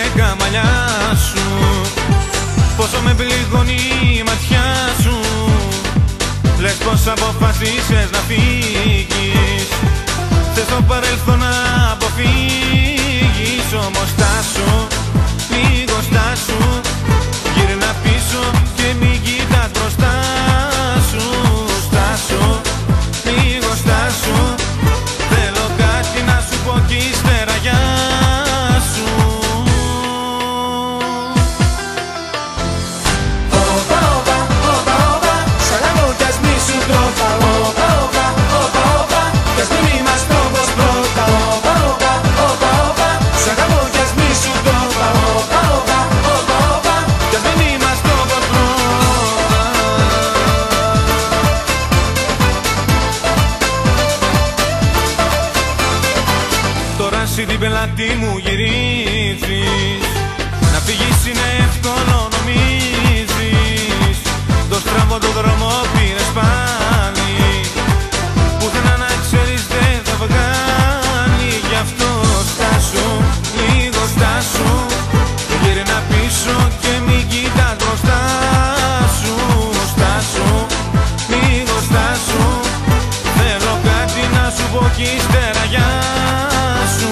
καμαλιά σου. Πόσο με πληγώνει η ματιά σου. Λες πως αποφασίσες να φύγεις. Θες το παρελθόν να αποφύγεις. Όμως στάσου, λίγο στάσου. Γύρνα πίσω και μην κοιτάς μπροστά σου. Στάσου, λίγο στάσου. Θέλω κάτι να σου πω κι ύστερα γεια σου. Όπα, όπα, όπα, όπα, σ' αγαπώ κι ας μη σου τρώπα. Όπα, όπα, όπα, όπα, κι ας μην είμαστε όπως πρώτα. Όπα, όπα, όπα, όπα, σ' αγαπώ κι ας μη σου τρώπα. Όπα, όπα, όπα, όπα, κι ας μην είμαστε όπως πρώτα. Τώρα εσύ την πελάτη μου γυρίζεις. Να φύγεις είναι εύκολο νομίζεις. Το στραβό το δρόμο πήρες πάλι. Πουθενά να ξέρεις δεν θα βγάλει. Γι' αυτό στάσου, λίγο στάσου. Γύρνα πίσω και μην κοιτάς μπροστά σου. Στάσου, λίγο στάσου. Θέλω κάτι να σου πω κι ύστερα γεια σου.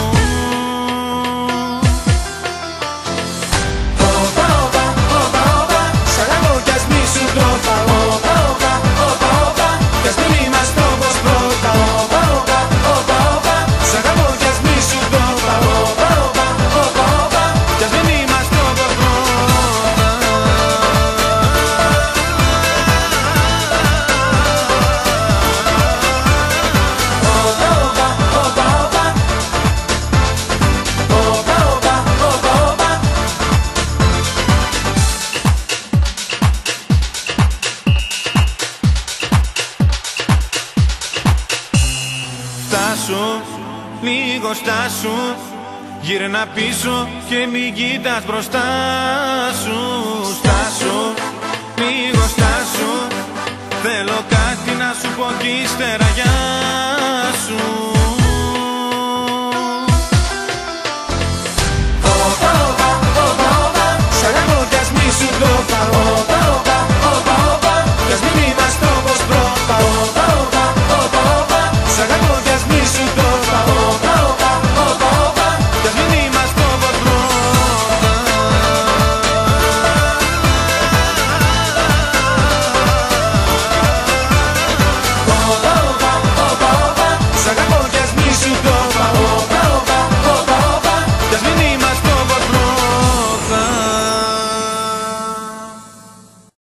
Όπα, όπα, όπα, όπα, σ' αγαπώ κι ας μη σου τρώπα. Όπα, όπα, όπα, όπα, κι ας μην είμαστε όπως πρώτα. Όπα, όπα, όπα, όπα, σ' αγαπώ κι ας μη σου τρώπα. Όπα, όπα, όπα, όπα, κι ας μην είμαστε όπως πρώτα. Όπα, όπα, όπα, όπα, όπα, όπα, όπα, όπα. Στάσου, λίγο στάσου. Γύρνα πίσω και μην κοιτάς μπροστά σου. Στάσου, λίγο στάσου. Θέλω κάτι να σου πω κι ύστερα γεια